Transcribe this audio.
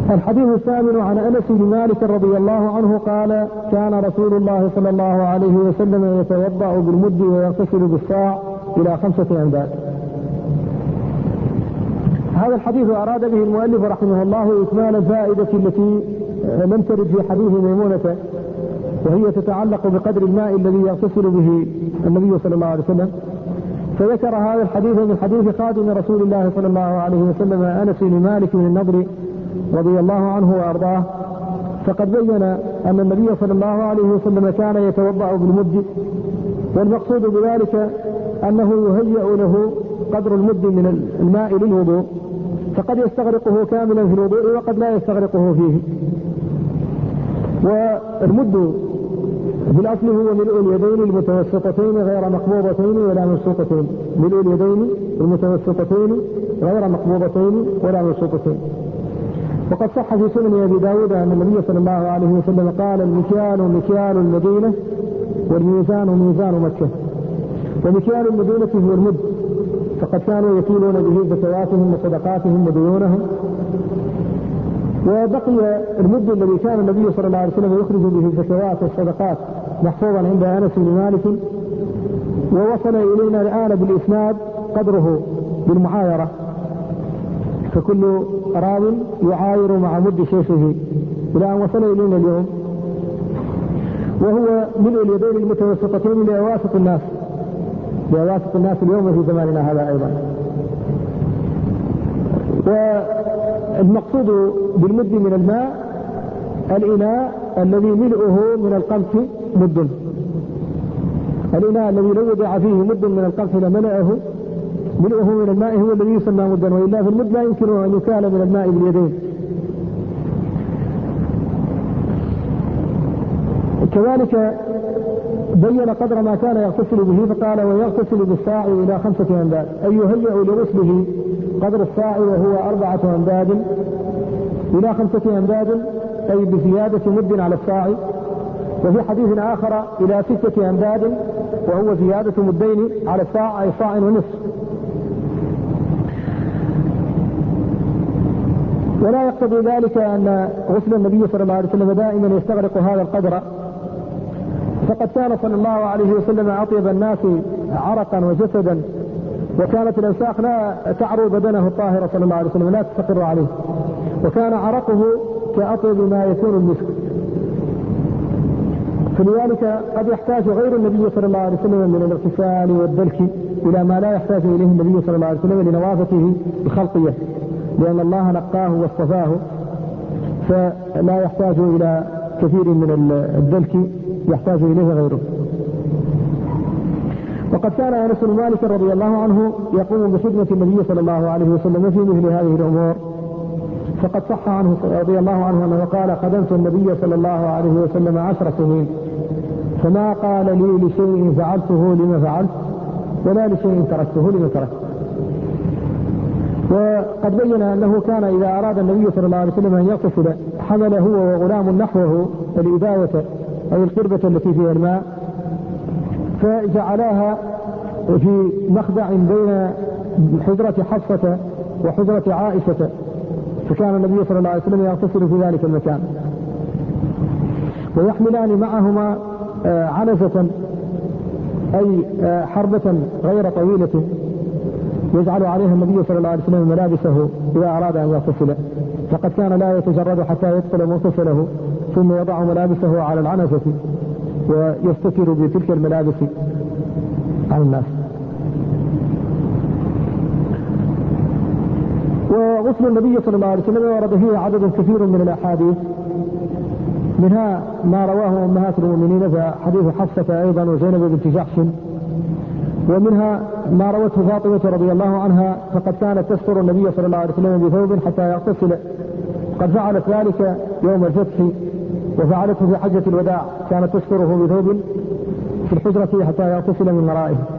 الحديث الثامن عن أنس بن مالك رضي الله عنه قال: كان رسول الله صلى الله عليه وسلم يتوضأ بالمد ويغتسل بالصاع إلى 5 أمداد. هذا الحديث أراد به المؤلف رحمه الله إكمال الفائدة التي لم ترد في حديث ميمونة، وهي تتعلق بقدر الماء الذي يغتسل به النبي صلى الله عليه وسلم، فذكر هذا الحديث من حديث خادم رسول الله صلى الله عليه وسلم أنس بن مالك بن النضر رضي الله عنه وأرضاه. فقد بين أن النبي صلى الله عليه وسلم كان يتوضأ بالمد، والمقصود بذلك أنه يهيأ له قدر المد من الماء للوضوء، فقد يستغرقه كاملا في الوضوء وقد لا يستغرقه فيه. والمد في الأصل هو ملء اليدين المتوسطتين غير مقبوضتين ولا مبسوطتين، ملء اليدين المتوسطتين غير مقبوضتين ولا مبسوطتين. وقد صح في سنن أبي داود أن النبي صلى الله عليه وسلم قال: المكيال مكيال المدينة والميزان ميزان مكة. ومكيال المدينة هو المد، فقد كانوا يكيلون به زكواتهم وصدقاتهم وديونهم. وبقي المد الذي كان النبي صلى الله عليه وسلم يخرج به الزكوات والصدقات محفوظا عند أنس بن مالك، ووصل إلينا الآن بالإسناد قدره بالمعايرة، فكل راو يعاير مع مد شيخه إلى أن وصل إلينا اليوم، وهو ملء اليدين المتوسطتين لأواسط الناس اليوم في زماننا هذا أيضا. والمقصود بالمد من الماء الإناء الذي ملؤه من القمح مد، الإناء الذي لو وضع فيه مد من القمح لملأه ملؤه من الماء هو الذي يسمى مدا، وإلا في المد لا يمكن أن يكال من الماء باليدين. كذلك بين قدر ما كان يغتسل به فقال: ويغتسل بالصاع إلى 5 أمداد، أي يهيأ لغسله قدر الصاع وهو 4 أمداد إلى 5 أمداد، أي بزيادة مد على الصاع. وفي حديث آخر إلى 6 أمداد، وهو زيادة مدين على الصاع، أي صاع ونصف. ولا يقتضي ذلك أن غسل النبي صلى الله عليه وسلم دائما يستغرق هذا القدر، فقد كان صلى الله عليه وسلم أطيب الناس عرقا وجسدا، وكانت الأوساخ لا تعرو بدنه الطاهر صلى الله عليه وسلم، لا تستقر عليه، وكان عرقه كأطيب ما يكون المسك. فلذلك قد يحتاج غير النبي صلى الله عليه وسلم من الاغتسال والدلك إلى ما لا يحتاج إليه النبي صلى الله عليه وسلم لنظافته بخلقه، لأن الله نقاه واصطفاه، فلا يحتاج إلى كثير من الدلك يحتاج إليه غيره. وقد كان أنس بن مالك رضي الله عنه يقوم بخدمة النبي صلى الله عليه وسلم في مثل هذه الأمور، فقد صح عنه رضي الله عنه أنه قال: خدمت النبي صلى الله عليه وسلم 10 سنين، فما قال لي لشيء فعلته لما فعلت، ولا لشيء تركته لما تركت. وقد بين أنه كان إذا أراد النبي صلى الله عليه وسلم أن يغتسل حمل هو وغلام نحوه الإباوة أي القربة التي فيها الماء، فجعلاها في مخدع بين حجرة حفصة وحجرة عائشة، فكان النبي صلى الله عليه وسلم يغتسل في ذلك المكان. ويحملان معهما عنزة أي حربة غير طويلة يجعل عليها النبي صلى الله عليه وسلم ملابسه إذا أراد أن يغتسل، فقد كان لا يتجرد حتى يدخل مغتسله ثم يضع ملابسه على العنزة ويستتر بتلك الملابس عن الناس. وغسل النبي صلى الله عليه وسلم ورد فيه عدد كثير من الأحاديث، منها ما رواه أمهات المؤمنين فحديث حفصة أيضا وزينب بنت جحش، ومنها ما روته فاطمة رضي الله عنها فقد كانت تستر النبي صلى الله عليه وسلم بثوب حتى يغتسل، قد فعلت ذلك يوم الفتح وفعلته في حجة الوداع، كانت تستره بثوب في الحجرة حتى يغتسل من ورائه.